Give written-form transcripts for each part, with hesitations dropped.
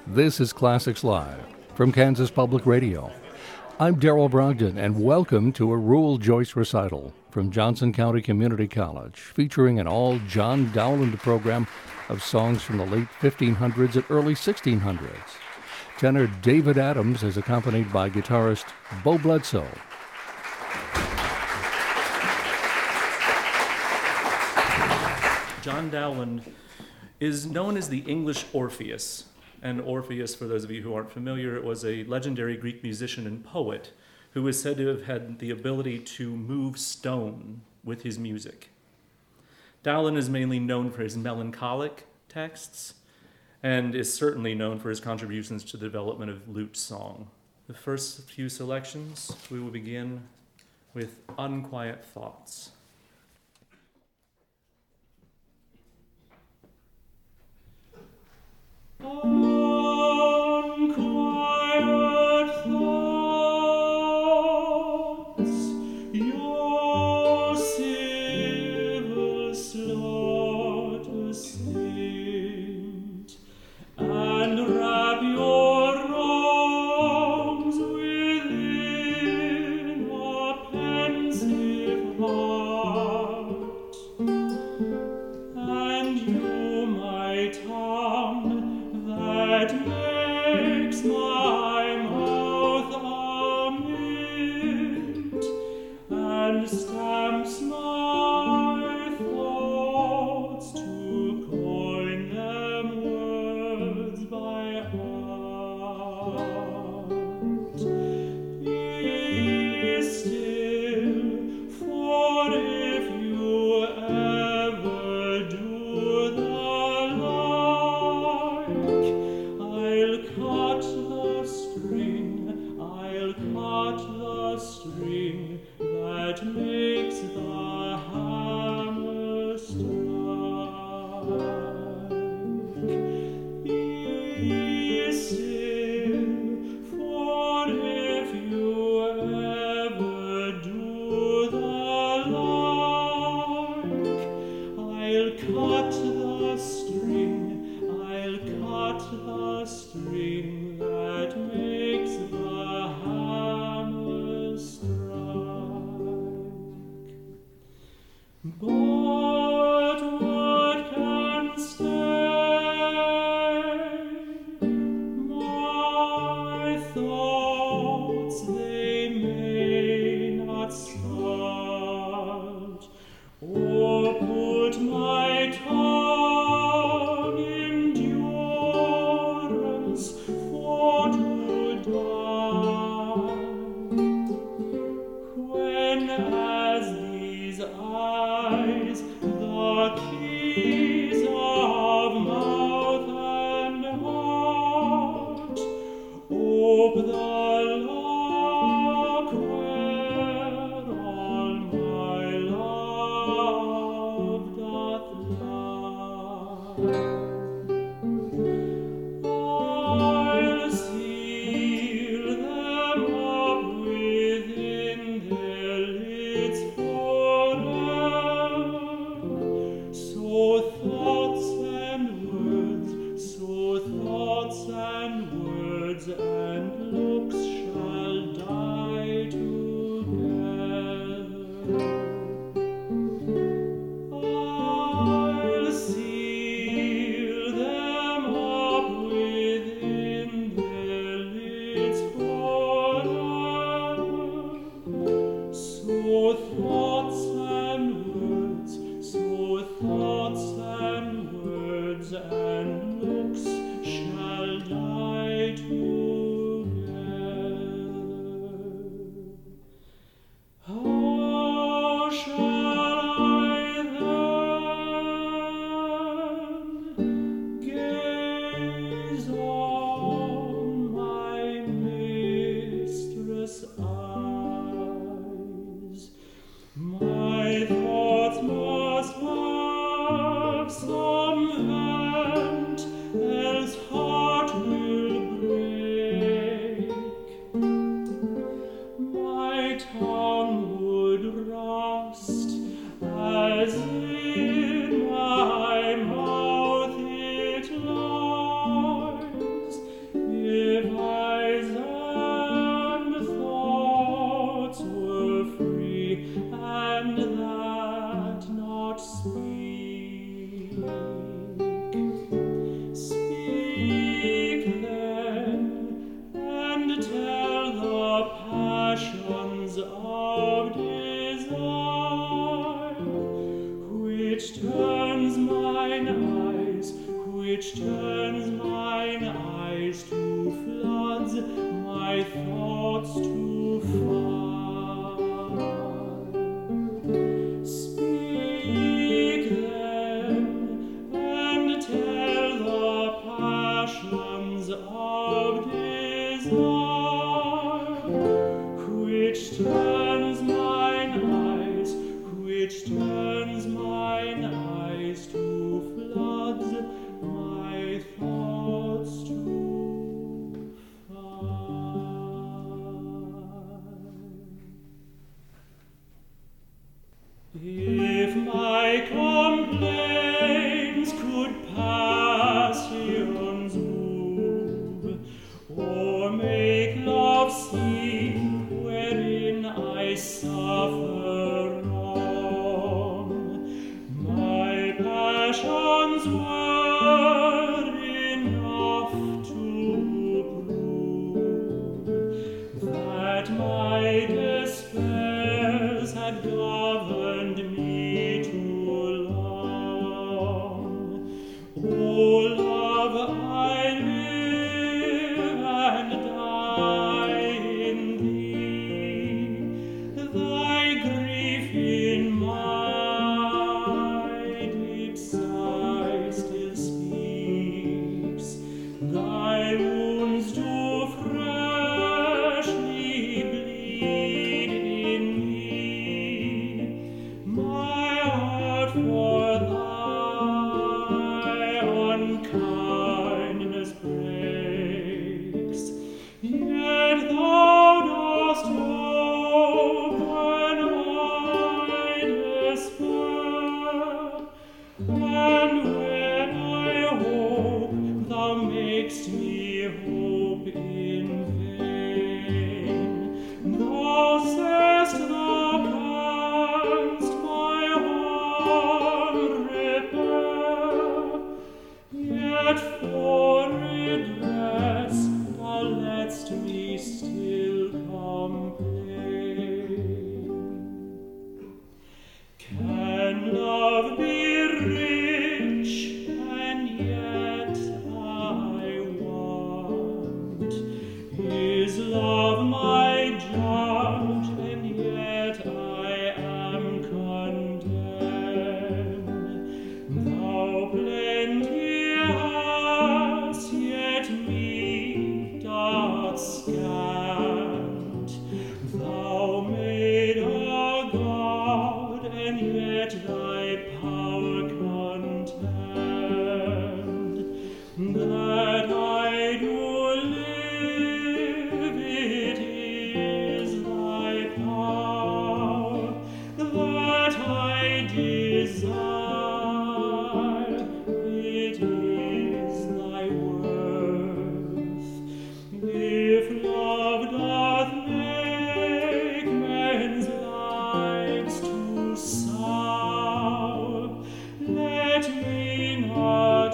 This is Classics Live from Kansas Public Radio. I'm Darrell Brogdon, and welcome to a Rule Joyce recital from Johnson County Community College, featuring an all John Dowland program of songs from the late 1500s and early 1600s. Tenor David Adams is accompanied by guitarist Bo Bledsoe. John Dowland is known as the English Orpheus. And Orpheus, for those of you who aren't familiar, it was a legendary Greek musician and poet who is said to have had the ability to move stone with his music. Dowland is mainly known for his melancholic texts and is certainly known for his contributions to the development of lute song. The first few selections, we will begin with Unquiet Thoughts. Unquiet thoughts, your civil slaughter saint, and wrap your wrongs within a pensive heart, and you, my tongue, that makes my mouth a mint and stamps my thoughts to coin them words by heart. Be still, for if you ever do the I'll cut the string that makes the hammer strike. Be still, for if you ever do the like, I'll cut the string that makes the hammer strike. which turns mine eyes to floods, my thoughts to fire. Speak then, and tell the passions of desire, which turns mine eyes to floods, my thoughts to fire. If my complaints could passions move, or make love sing wherein I suffer wrong, my passions were enough to prove that my despairs had governed me too long. Oh, love, I live and die in thee. Thy grief in my deep sigh still speaks. Thy wounds do freshly bleed in me. My heart for thy unkindness breaks, yet thou dost open my despair, and when I hope, thou makest me hope in vain. Thou sayest thou canst my harm repair, yet for redress thou lett'st me still complain. Can love be rich, and yet I want? Is love my judge, and yet I am condemned? Thou plenty hast, yet me doth scant. Thou made a God, and yet thy power contend. That I do live, it is thy power. That I desire, it is thy worth. If love doth make men's lives too sour, let me not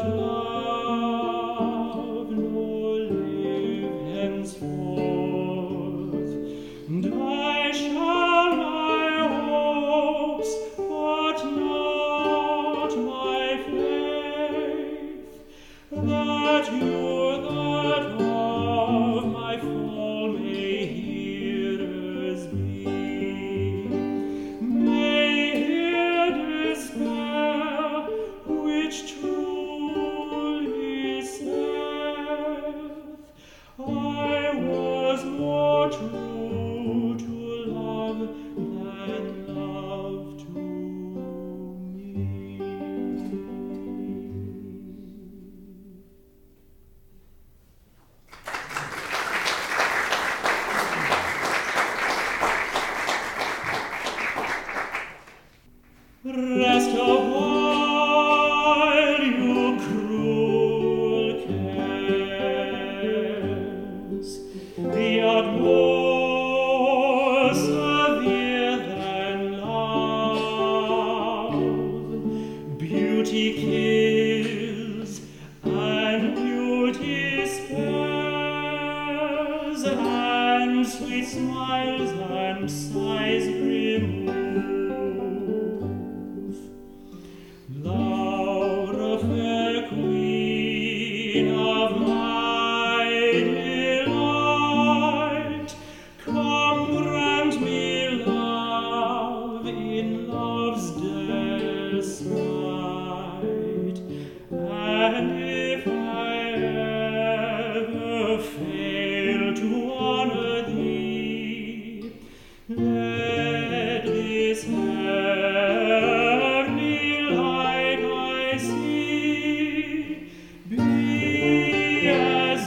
love nor live henceforth. Die shall my hopes, but not my faith, that you that of my fall may hearers be, may hear despair, which truly saith, I was more true to love than love to me. Rest a while, you cruel cares, yet more severe than love. Beauty kills, and beauty spares, and sweet smiles and sighs remove. Laura, fair queen of my delight, come grant me love in love's despite. And if I ever fail to honor thee, let this heavenly light I see be as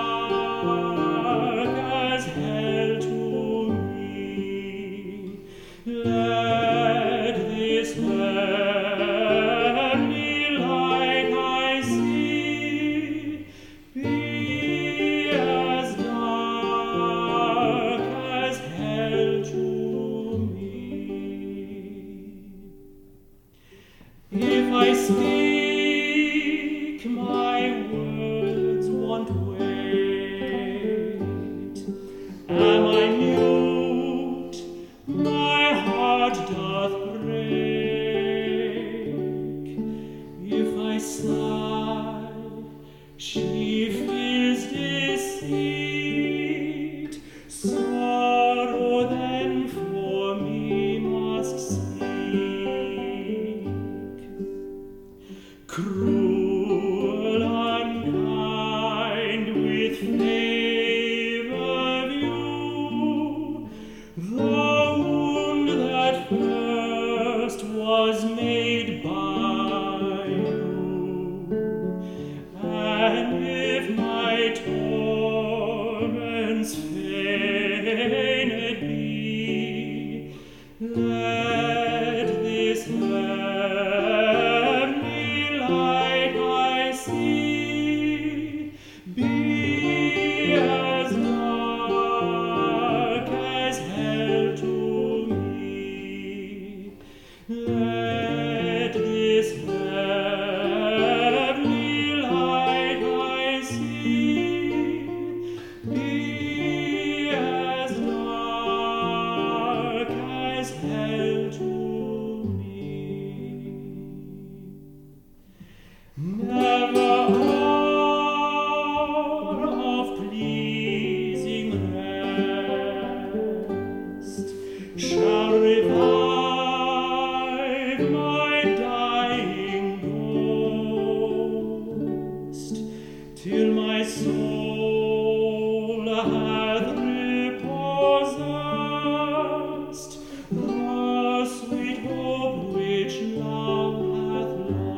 dark as hell to me. Let this heavenly light I see be as dark as hell to me. If I speak, my words won't wait. Am I mute? My heart doth break. If I sigh, she feels deceit. Sorrow then for me must speak. Cruel, unkind, with favor view, the wound that first was made by you. And if my torments feigned be, let this heavenly light I see be as dark as hell to me. Let this heavenly light I see be as dark as hell to me. Never hour of pleasing rest shall revive my dying ghost, till my soul hath repossessed the sweet hope which love hath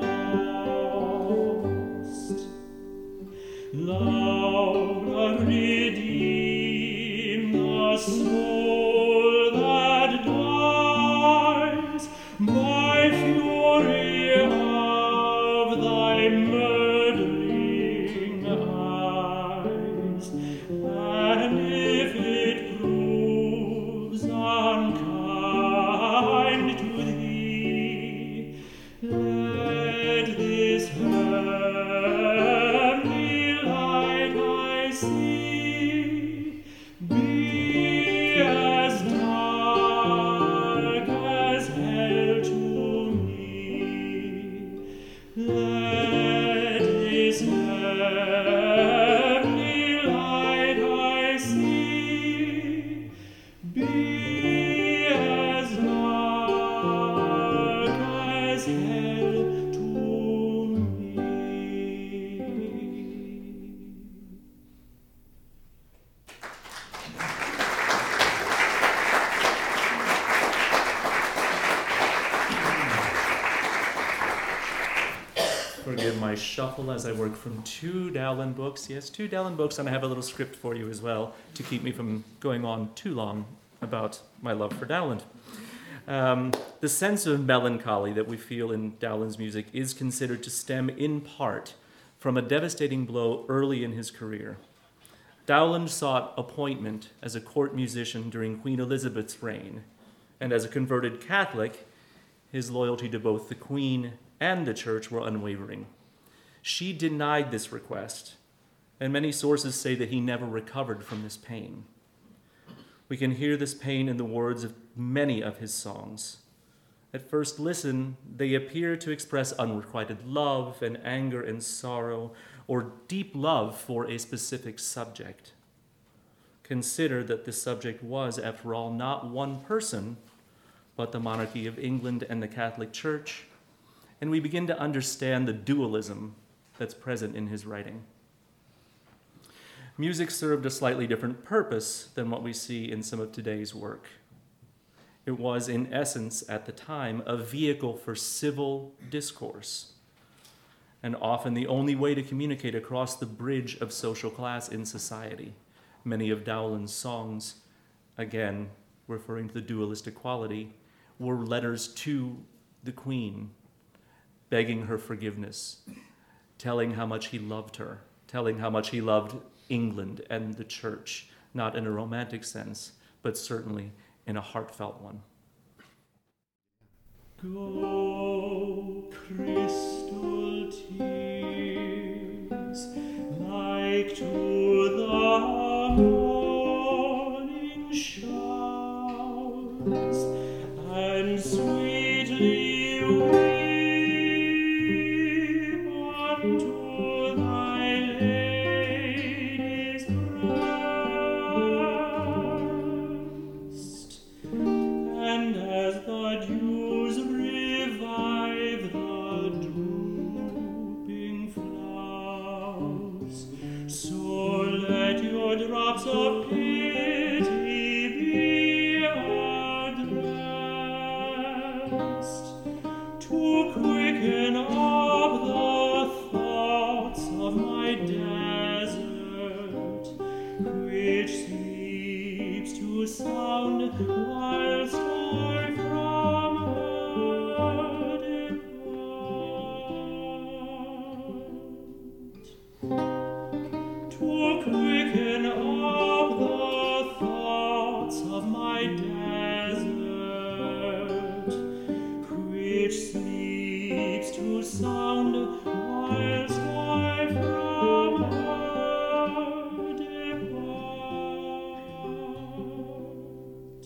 lost. Laura, redeem the soul that dies by fury of thy murdering eyes. And if it proves unkind to thee, let this heavenly light I see be as dark as hell to me. Let this heavenly light I see be as dark as hell to me. Forgive my shuffle as I work from 2 Dowland books. Yes, 2 Dowland books, and I have a little script for you as well to keep me from going on too long about my love for Dowland. The sense of melancholy that we feel in Dowland's music is considered to stem in part from a devastating blow early in his career. Dowland sought appointment as a court musician during Queen Elizabeth's reign, and as a converted Catholic, his loyalty to both the Queen and the Church were unwavering. She denied this request, and many sources say that he never recovered from this pain. We can hear this pain in the words of many of his songs. At first listen, they appear to express unrequited love and anger and sorrow, or deep love for a specific subject. Consider that this subject was, after all, not one person, but the monarchy of England and the Catholic Church, and we begin to understand the dualism that's present in his writing. Music served a slightly different purpose than what we see in some of today's work. It was, in essence, at the time, a vehicle for civil discourse, and often the only way to communicate across the bridge of social class in society. Many of Dowland's songs, again, referring to the dualistic quality, were letters to the Queen, begging her forgiveness, telling how much he loved her, telling how much he loved England and the church, not in a romantic sense, but certainly in a heartfelt one. Go, crystal tears, like to the morning showers, and sweetly weep unto thy lady's breast, and as the dews revive the drooping flowers, so let your drops of pity be addressed to quicken up the thoughts of my desert, which sleeps to sound whilst I from her depart. To quicken up the thoughts of my desert, which sleeps to sound whilst I from her depart.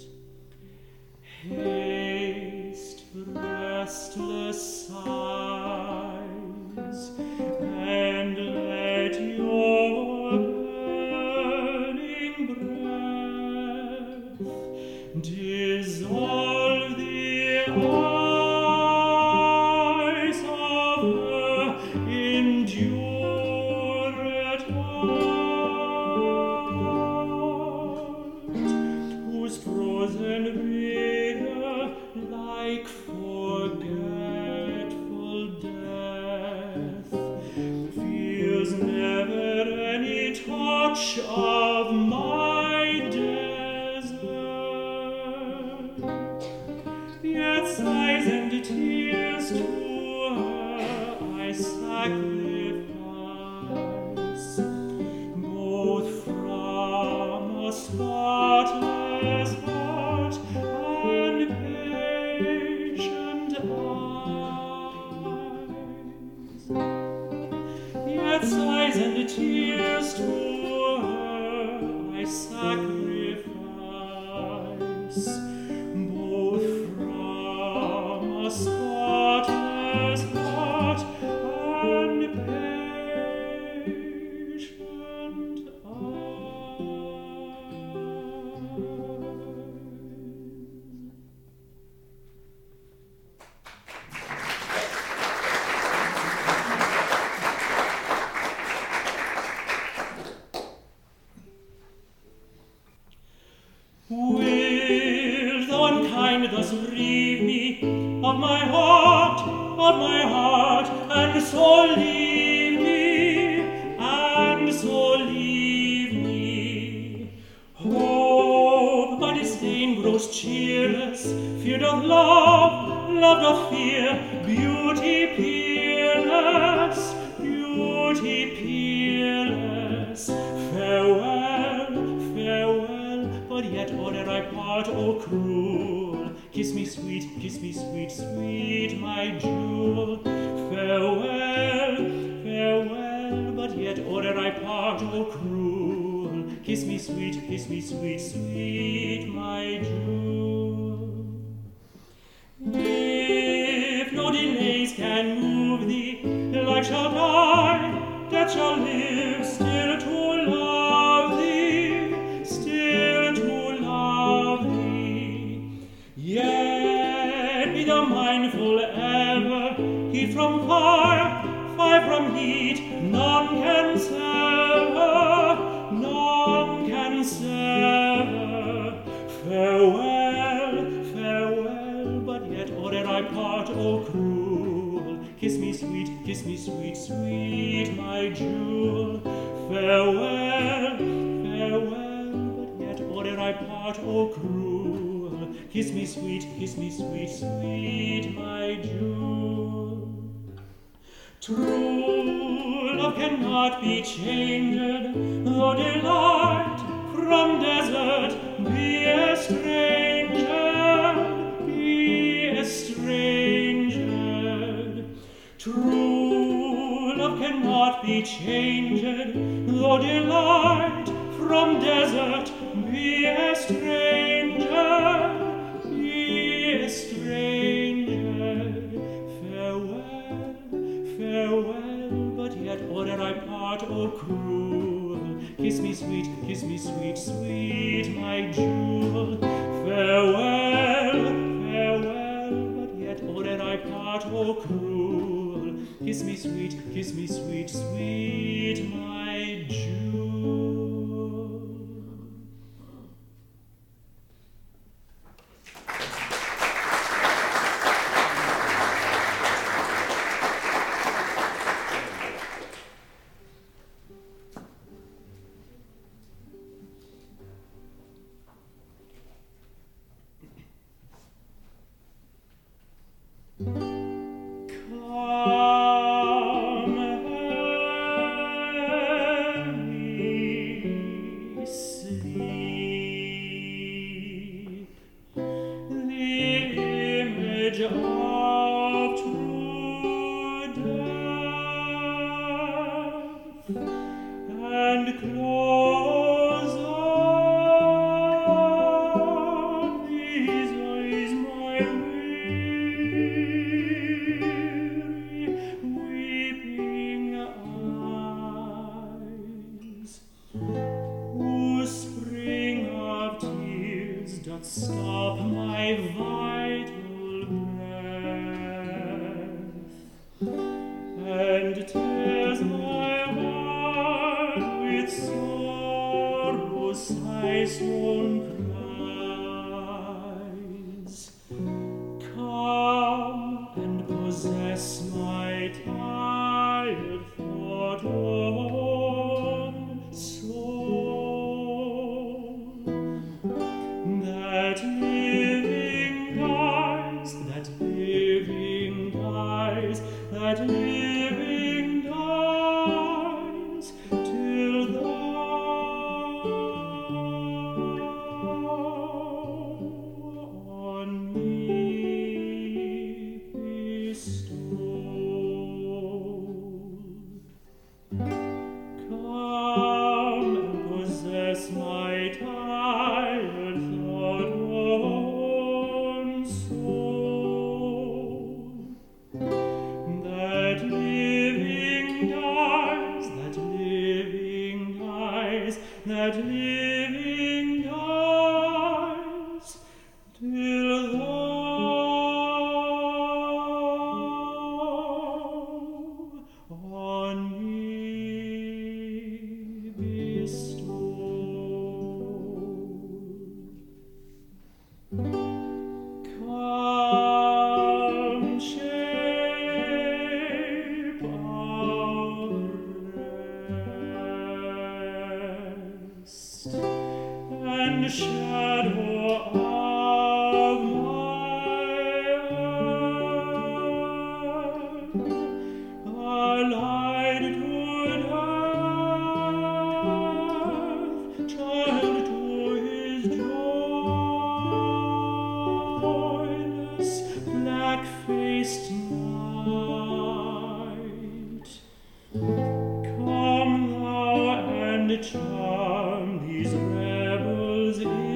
Haste, restless sighs, and let your burning breath dissolve the eyes of her indurate heart, whose frozen vigor, like forgetful death, feels never any touch of my desert. Yet sighs and tears to her I sacrifice, both from a spotless heart and patient eyes. Yet sighs and tears to her I sacrifice, both from a spotless heart and patient Will the unkind thus bereave me of my heart, and so leave me? Hope by disdain grows cheerless, fear doth love, love doth fear, beauty peerless, farewell, but yet ere I part, O cruel, kiss me sweet, sweet, my jewel. Farewell, but yet ere I part, O cruel, kiss me sweet, sweet, my jewel. can move thee. Life shall die, death shall live, still to love thee, still to love thee. Yet be thou mindful ever, heat from fire, fire from heat, none can sever, none can sever. Farewell, farewell, but yet, or ere I part, O cruel, kiss me sweet, sweet, my jewel. Farewell, farewell, but yet, or ere I part, O cruel, kiss me sweet, sweet, my jewel. True love cannot be changed, though delight from desert be estranged, be estranged. True love cannot be changed, though delight from desert be estranged, be estranged. Farewell, farewell, but yet, or ere I part, O cruel, kiss me sweet, sweet, my jewel. Farewell, farewell, but yet, or ere I part, O cruel, kiss me sweet, sweet, my jewel. Charm these rebels in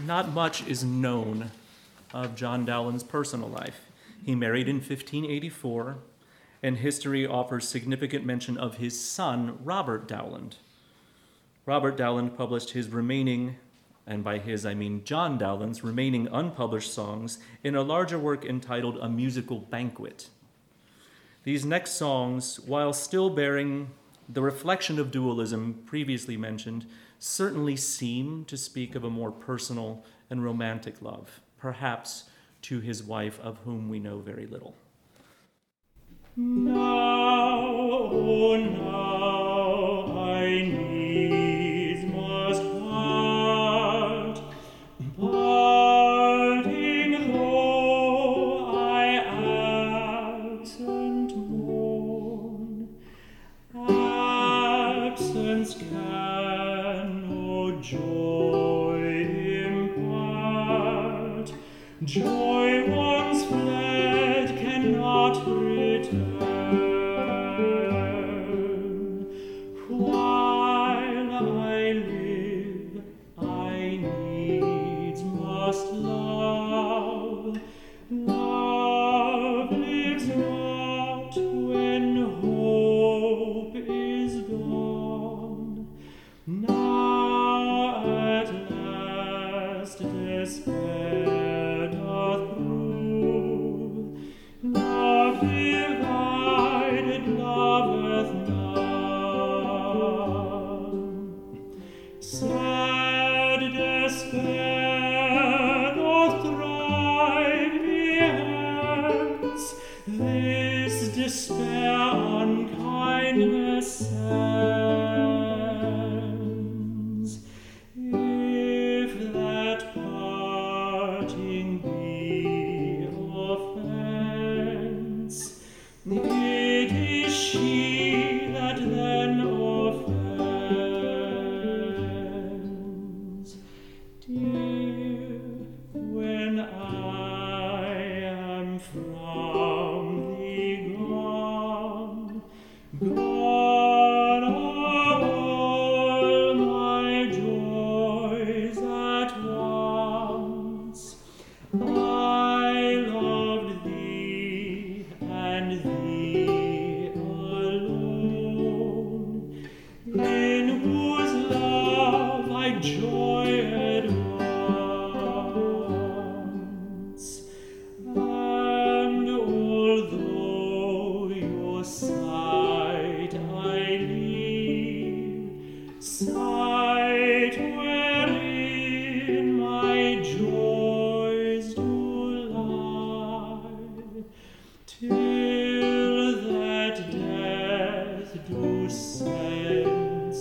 not much is known of John Dowland's personal life. He married in 1584, and history offers significant mention of his son, Robert Dowland. Robert Dowland published his remaining, and by his I mean John Dowland's remaining unpublished songs in a larger work entitled A Musical Banquet. These next songs, while still bearing the reflection of dualism previously mentioned, certainly seem to speak of a more personal and romantic love, perhaps to his wife, of whom we know very little. Now, oh now, I needs must part, parting though I absent mourn. Absence can no joy impart, joy once fled cannot return. While I live, I needs must love. Love lives not when hope is gone. Now at last despair doth prove, love divided loveth none. Sad despair doth thrive behence, this despair unkindness sends. If that parting be offense, it is she that then offends. Dear, when I am from thee gone, gone are all my joys at once. I loved thee and thee alone, in whose love I joyed once. And although your sight I leave, sight wherein my joys do lie, till that death do sense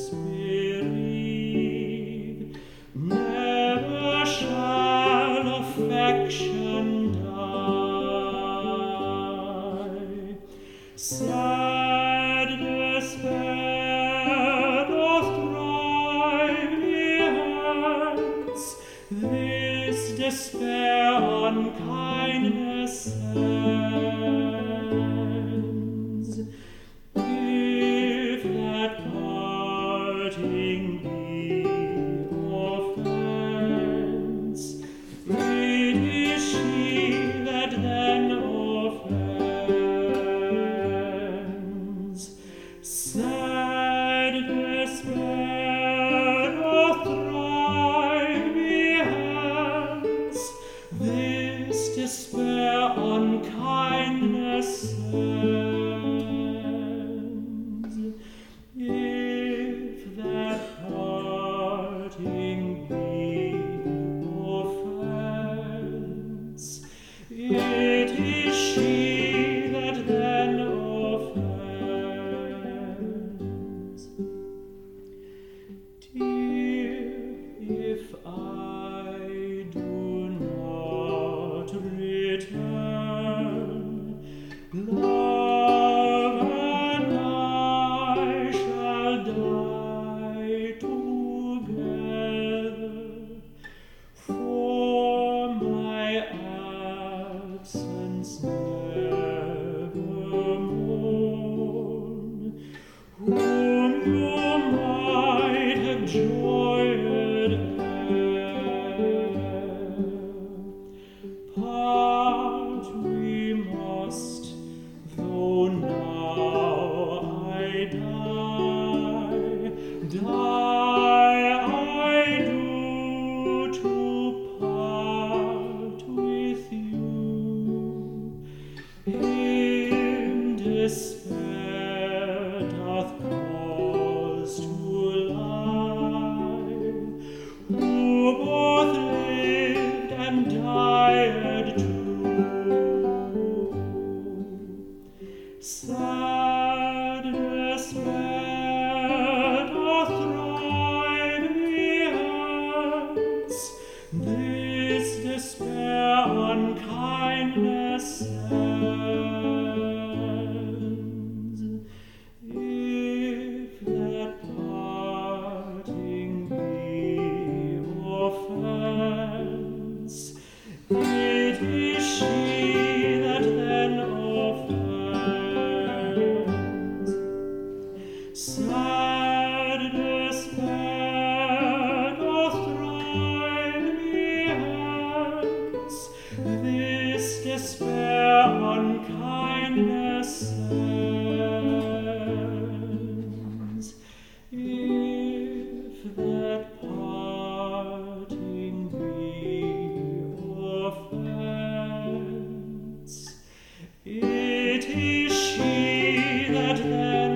bereave, never shall affection die. Sad despair doth thrive behence, this despair unkindness sends. If that parting be offense, it is she that then offends. Sad despair doth thrive behence, this offends. It is she that then offends. Sad despair doth drive me hence. This despair unkindness sends. If that parting be offense, it is she that then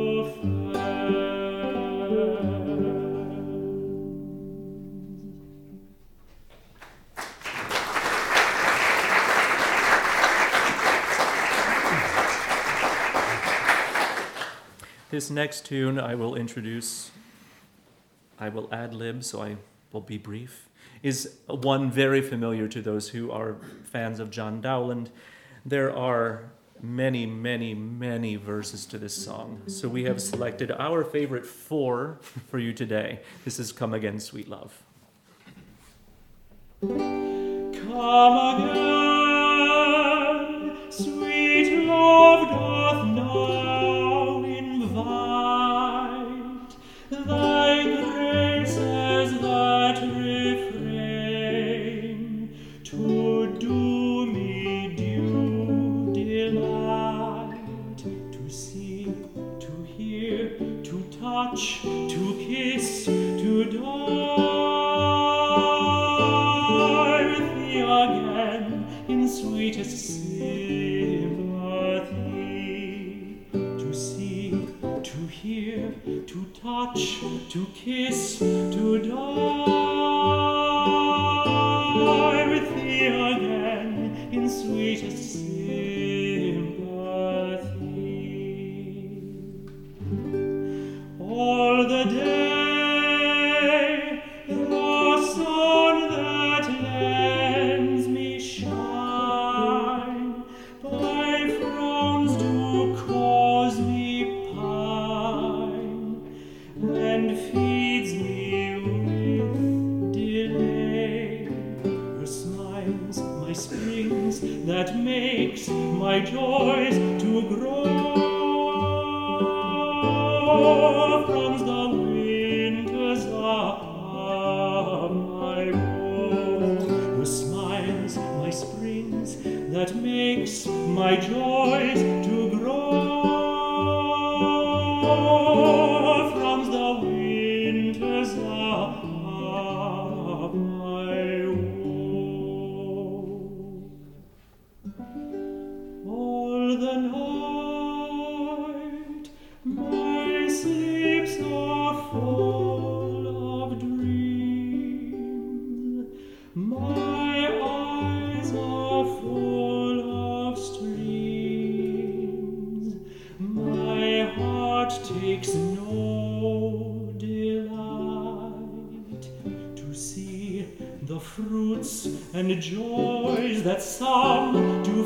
This next tune I will introduce, I will ad-lib, so I will be brief, is one very familiar to those who are fans of John Dowland. There are many, many, many verses to this song, so we have selected our favorite 4 for you today. This is Come Again, Sweet Love. Come again, sweet love doth now invite thy graces that refrain to do me due delight, to see, to hear, to touch, to kiss, to die with thee again in sweetest sympathy, to see, to hear, to touch, to kiss, to die with thee again in sweetest sympathy. All the day the sun that lends me shine by frowns do cause me pine and feeds me with delay. Her smiles, my springs, that makes my joys to grow. Frowns the winters of my woe. Her smiles, my springs, that makes my joys to grow. Frowns the winters of my woe. All the night my sleeps are full of dreams, my eyes are full of streams, my heart takes no delight to see the fruits and joys that some do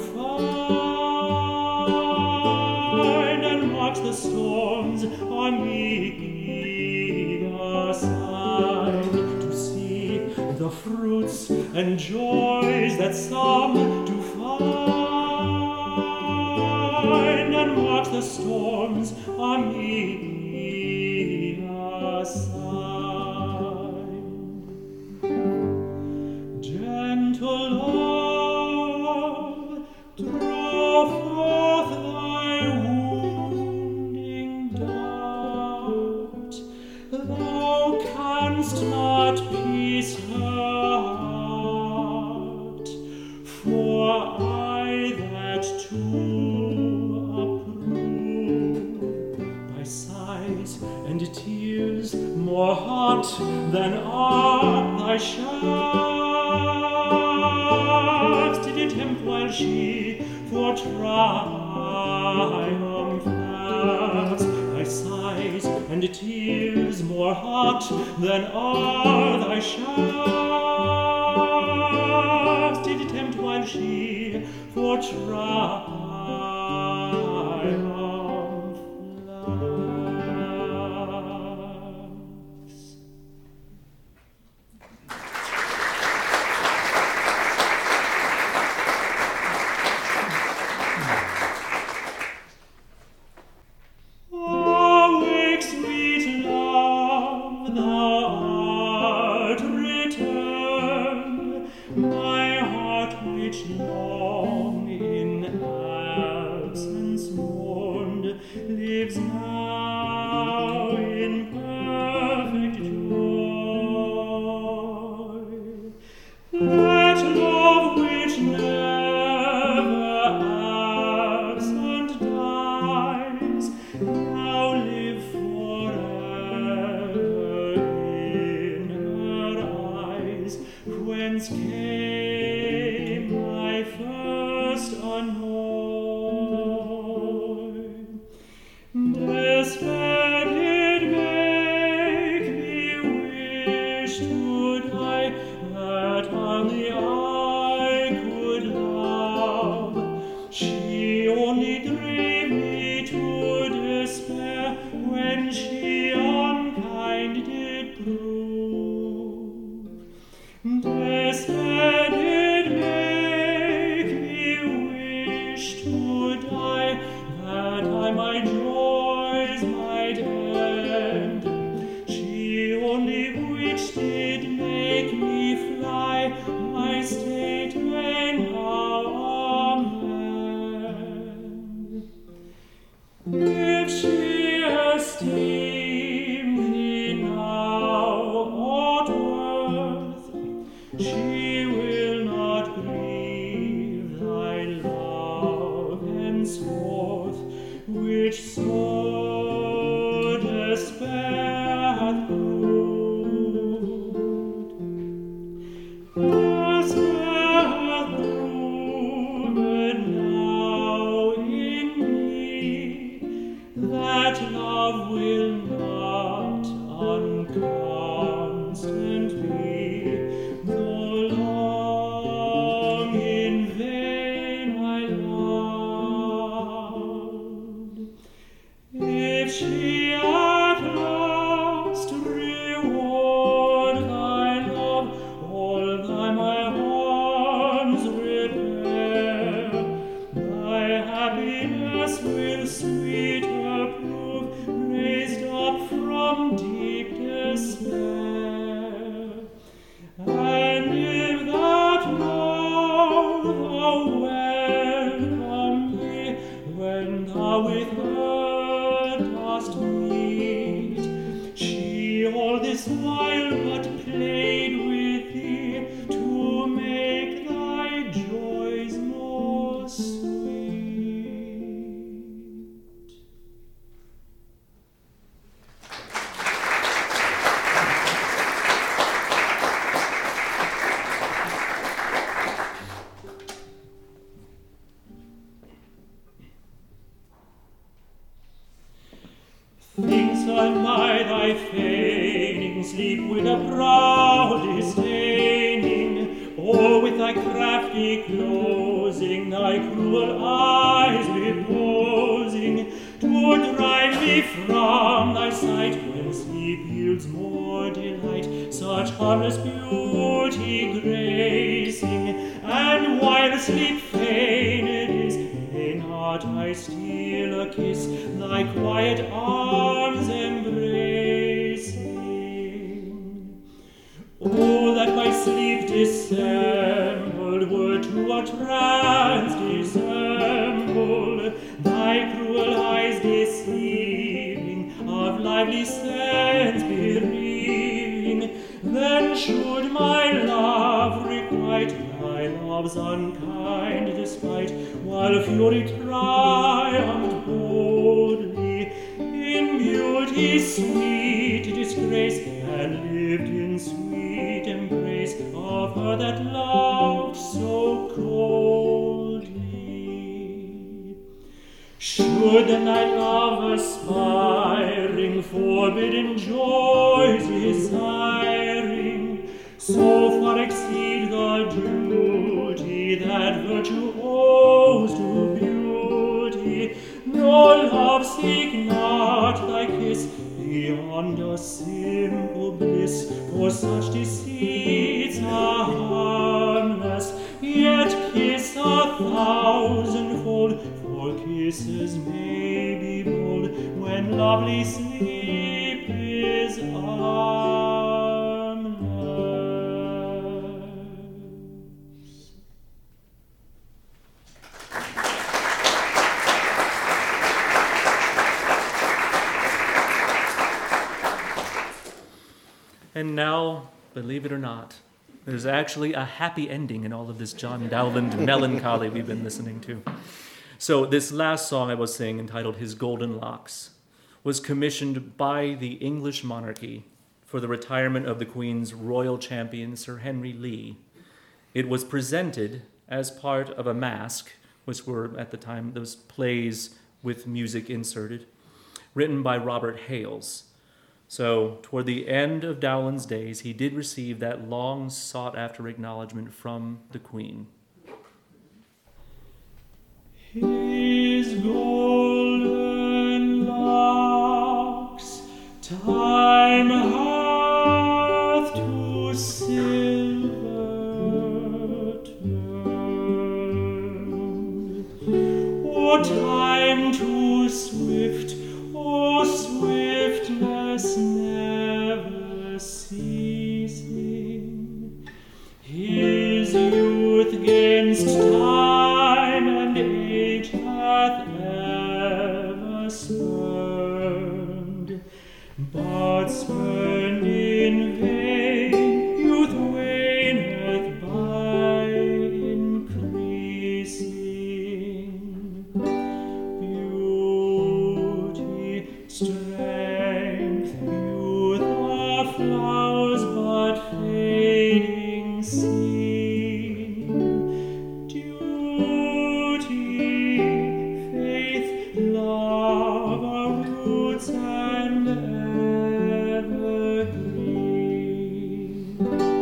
find, and marks the storms on me aside, to see the fruits and joys that some do find, and marks the storms on me aside. Gentle love, draw forth thy wounding dart. Thou canst not pierce her heart, for I that too approve, by sighs and tears more hot than are thy shafts, did attempt while she for triumph laughs. Thy sighs and tears more hot than are thy shafts, did attempt while she for triumph laughs. whence came my first annoy. Despair did make me wish to die, that only I could love. She only drave me to despair when she unkind did prove. Despair did make me wish to die, that I my joys might end. She only which did make me fly, my state may now amend. If she esteemed thee now aught worth, she will not grieve thy love henceforth, which so despair hath proved. Despair hath proven now in me that love will not unconstant be, though long in vain I loved. If she at last reward thy love, all thy my harms repair, thy happiness will sweeter prove, raised up from deep despair. And if that now thou welcome me, when thou with her dost meet, she all this while but played with thee to make thy joys more sweet. Thinks on by thy feigning, sleep with a proud disdaining, or with thy crafty closing, thy cruel eyes reposing, to drive me from thy sight, when sleep yields more delight, such harmless beauty gracing, and while sleep feigned is, may not I steal a kiss, thy quiet arms embracing. Oh, that my sleep dissembled were to a trance dissembled, thy cruel eyes deceiving, of lively sense bereaving, then should my love requite thy love's unkind despite, while fury triumphed boldly in beauty's sweet disgrace, and lived in sweet embrace of her that loved so coldly. Should then thy love aspiring, forbidden joys desiring, so far exceed the duty that virtue owes to beauty, no love seek not thy kiss beyond a simple bliss, for such deceits are harmless, yet kiss 1,000-fold, for kisses may be bold when lovely sleep is armless. And now, believe it or not, there's actually a happy ending in all of this John Dowland melancholy we've been listening to. So this last song I was singing, entitled His Golden Locks, was commissioned by the English monarchy for the retirement of the Queen's royal champion, Sir Henry Lee. It was presented as part of a masque, which were at the time those plays with music inserted, written by Robert Hales. So toward the end of Dowland's days, he did receive that long sought after acknowledgement from the Queen. His golden locks time hath to silver turned. O time too swift, O swiftness never ceasing. His youth 'gainst time and age hath ever spurned, but spurned in vain, youth waneth by increasing. Beauty, strength, youth are flowers but fading seen. Duty, faith, love are roots and evergreen.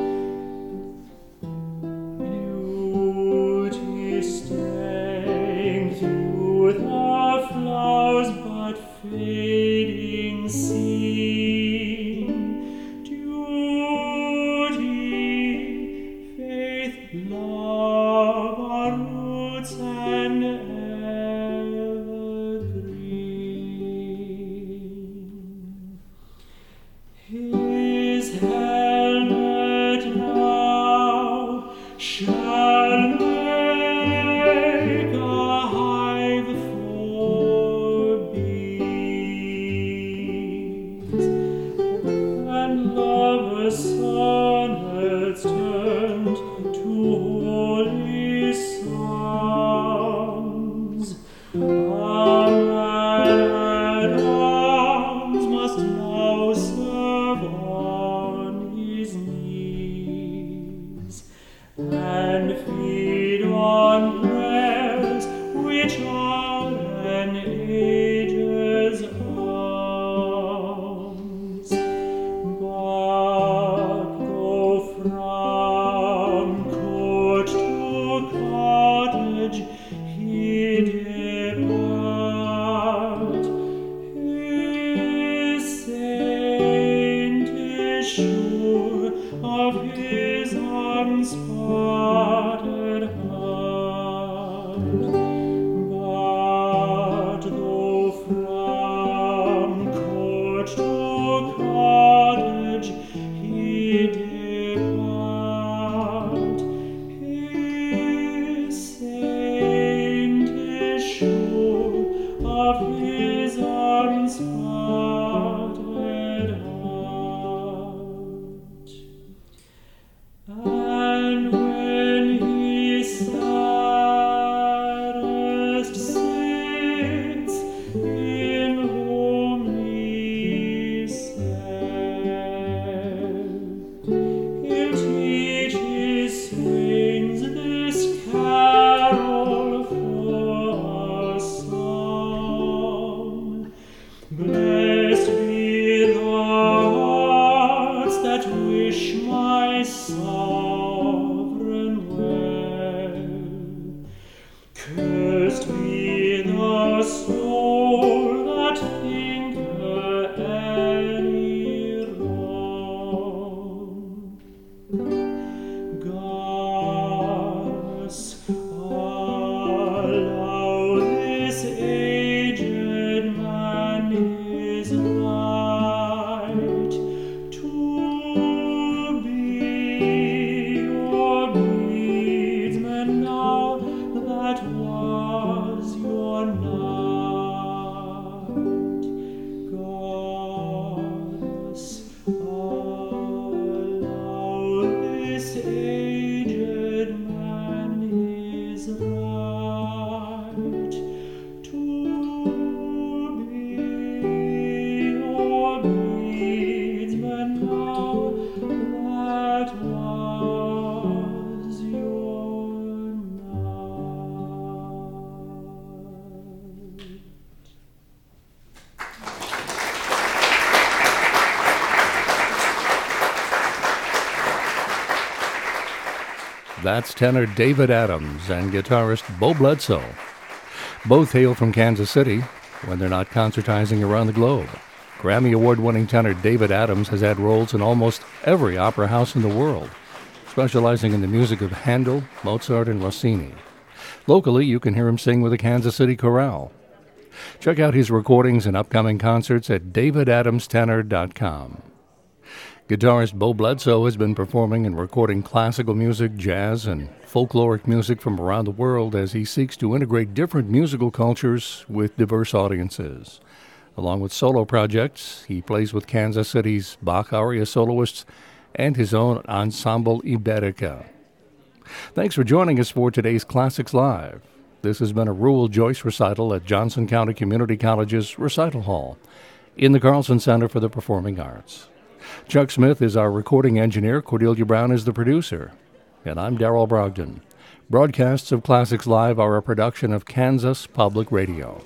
Beauty, strength, youth are flowers but fading seen. Duty, faith, love are roots and evergreen. His helmet now shall make a hive for bees, and lovers' sonnets turned to holy songs. A man-at-arms must now serve on his knees, and feed on prayers which are an age's alms. But though from court to cottage he depart, his saint is sure of his unspotted heart. But though from court to cottage he depart, his saint is sure of his unspotted heart. And when he saddest sits in homely cell, he'll teach his swains this carol for a song. Blessed be the hearts that wish my sovereign well. Cursed be the soul that think her any wrong. Goddess, allow this aged man his right to be your beadsman now that was your knight. Goddess, allow this aged man his right to be your beadsman now that was your That's tenor David Adams and guitarist Bo Bledsoe. Both hail from Kansas City when they're not concertizing around the globe. Grammy Award-winning tenor David Adams has had roles in almost every opera house in the world, specializing in the music of Handel, Mozart, and Rossini. Locally, you can hear him sing with the Kansas City Chorale. Check out his recordings and upcoming concerts at davidadamstenor.com. Guitarist Bo Bledsoe has been performing and recording classical music, jazz, and folkloric music from around the world as he seeks to integrate different musical cultures with diverse audiences. Along with solo projects, he plays with Kansas City's Bach aria soloists and his own Ensemble Iberica. Thanks for joining us for today's Classics Live. This has been a Ruel Joyce recital at Johnson County Community College's Recital Hall in the Carlson Center for the Performing Arts. Chuck Smith is our recording engineer, Cordelia Brown is the producer, and I'm Darrell Brogdon. Broadcasts of Classics Live are a production of Kansas Public Radio.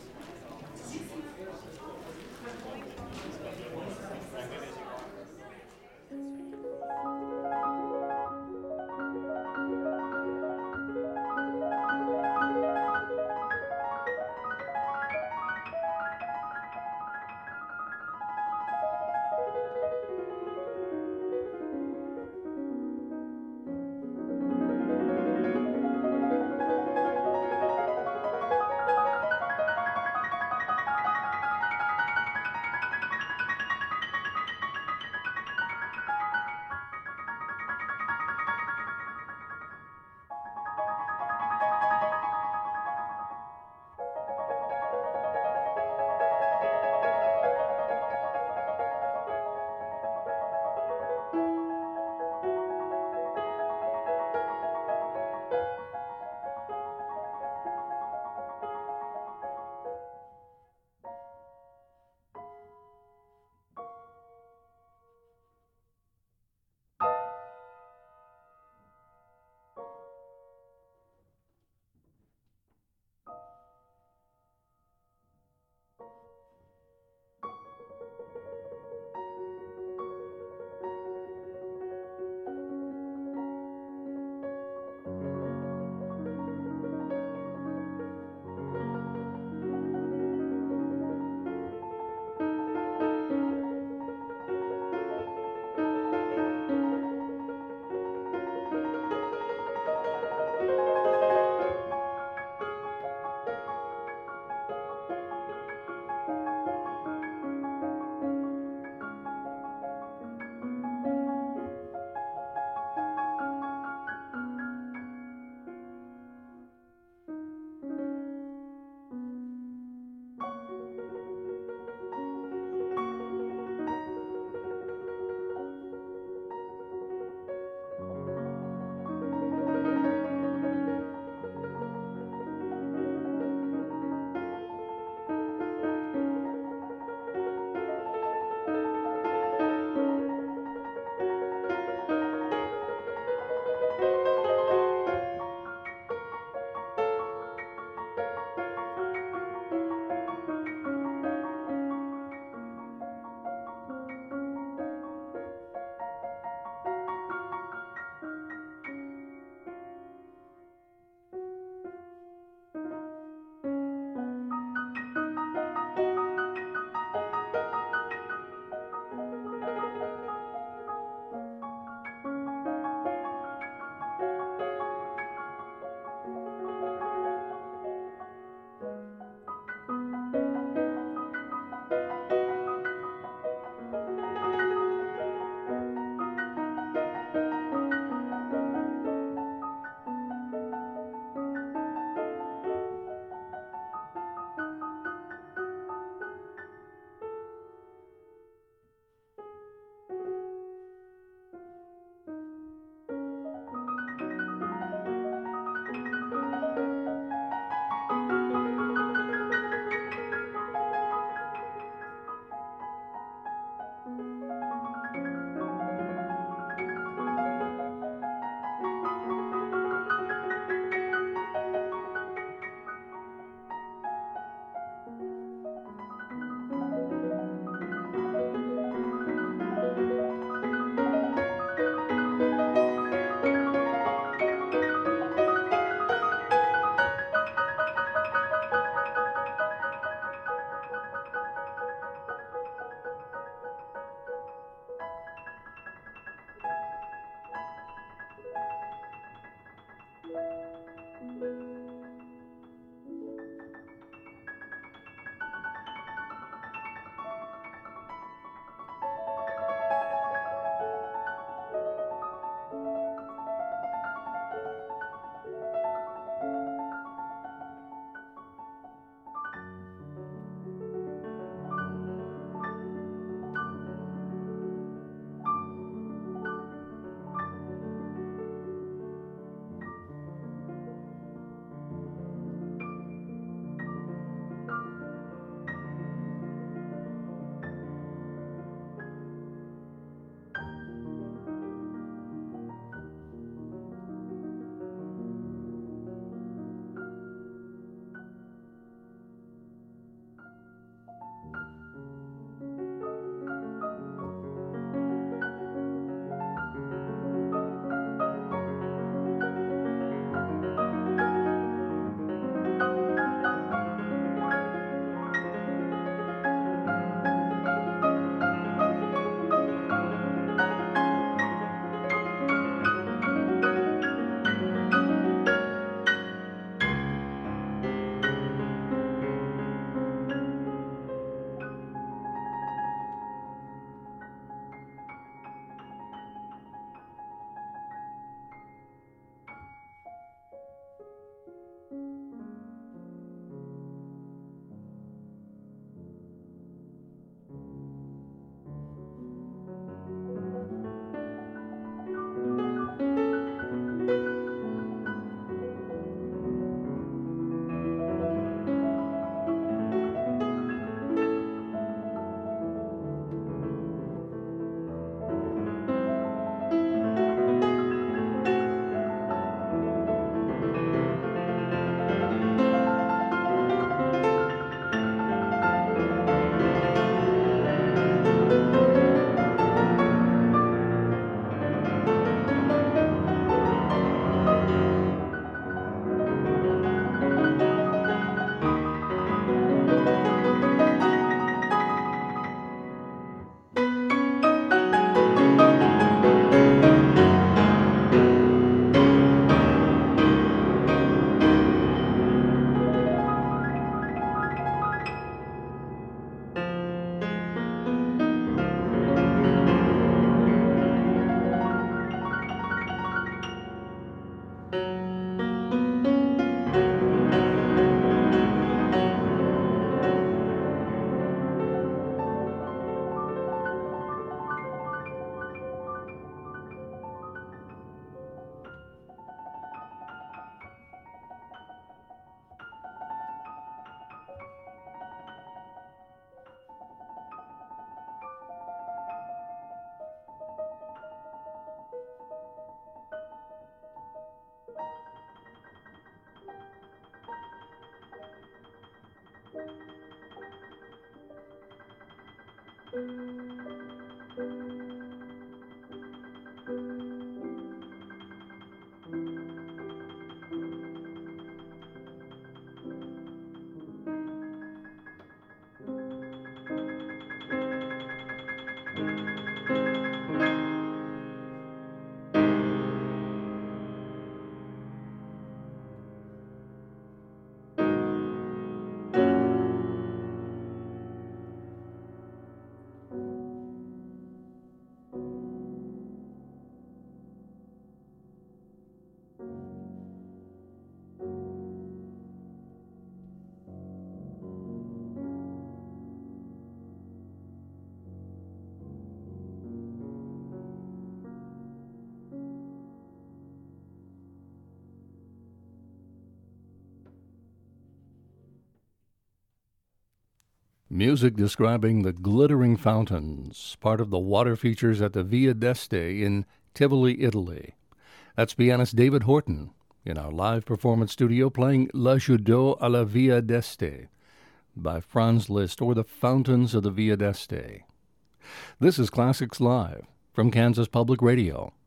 Music describing the glittering fountains, part of the water features at the Via d'Este in Tivoli, Italy. That's pianist David Horton in our live performance studio playing La Judeau à la Via d'Este by Franz Liszt, or the Fountains of the Via d'Este. This is Classics Live from Kansas Public Radio.